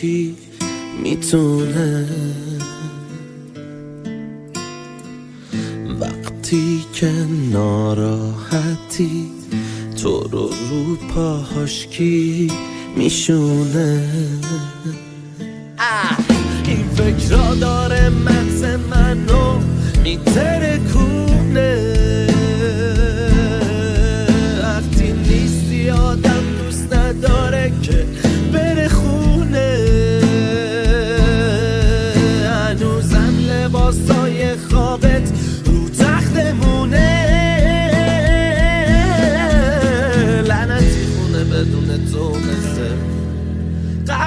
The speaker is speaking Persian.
کی میتونه وقتی که ناراحتی تو رو پاهاش کی میشونه این فکر را داره مغز منو میتره